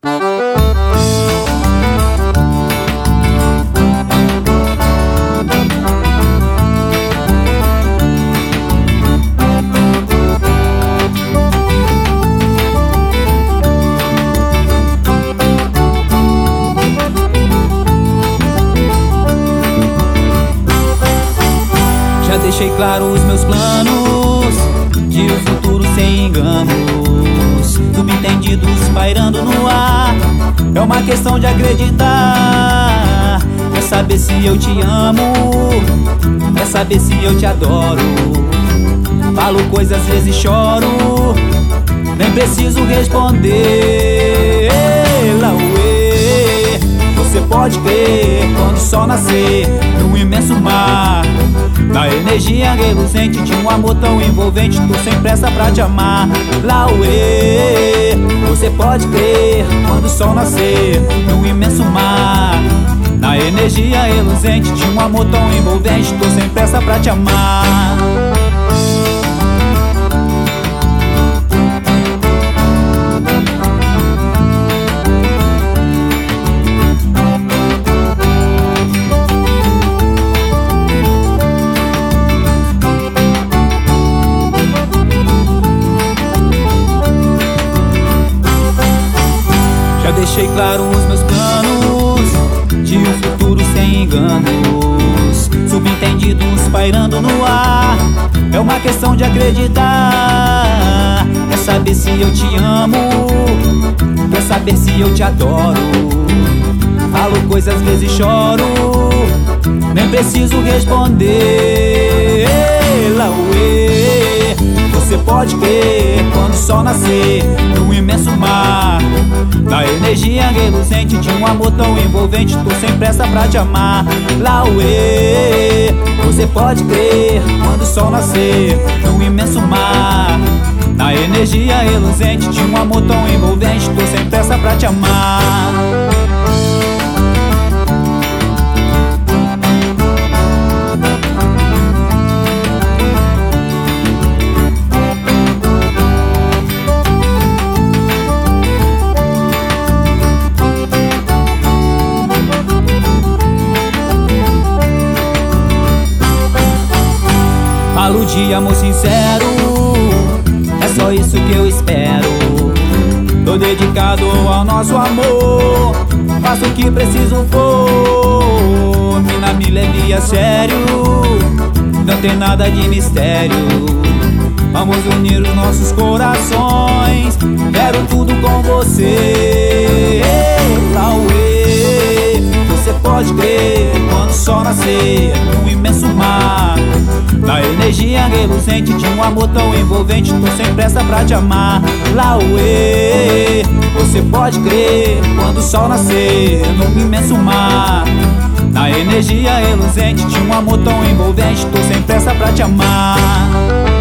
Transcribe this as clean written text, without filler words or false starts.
Já deixei claro os meus planos de um futuro sem enganos, subentendidos pairando no ar. É uma questão de acreditar. Quer saber se eu te amo? Quer saber se eu te adoro? Falo coisas, às vezes choro, nem preciso responder. Lauê, você pode crer, quando o sol nascer num imenso mar, na energia reluzente de um amor tão envolvente, tô sem pressa pra te amar. Lauê, você pode crer, quando o sol nascer num imenso mar, na energia reluzente de um amor tão envolvente, tô sem pressa pra te amar. Já deixei claro os meus planos de um futuro sem enganos, subentendidos pairando no ar. É uma questão de acreditar. Quer saber se eu te amo? Quer saber se eu te adoro? Falo coisas, às vezes choro, nem preciso responder. Lauê, você pode crer, quando o sol nascer num imenso mar, na energia reluzente de um amor tão envolvente, tô sem pressa pra te amar. Lauê, você pode crer, quando o sol nascer num imenso mar, na energia reluzente de um amor tão envolvente, tô sem pressa pra te amar. Falo de amor sincero, é só isso que eu espero. Tô dedicado ao nosso amor, faço o que preciso for. Mina, me leve a sério, não tem nada de mistério. Vamos unir os nossos corações, quero tudo com você. Lauê, você pode crer, quando o sol nascer num imenso mar, na energia reluzente de um amor tão envolvente, tô sem pressa pra te amar. Lauê, você pode crer, quando o sol nascer num imenso mar, na energia reluzente de um amor tão envolvente, tô sem pressa pra te amar.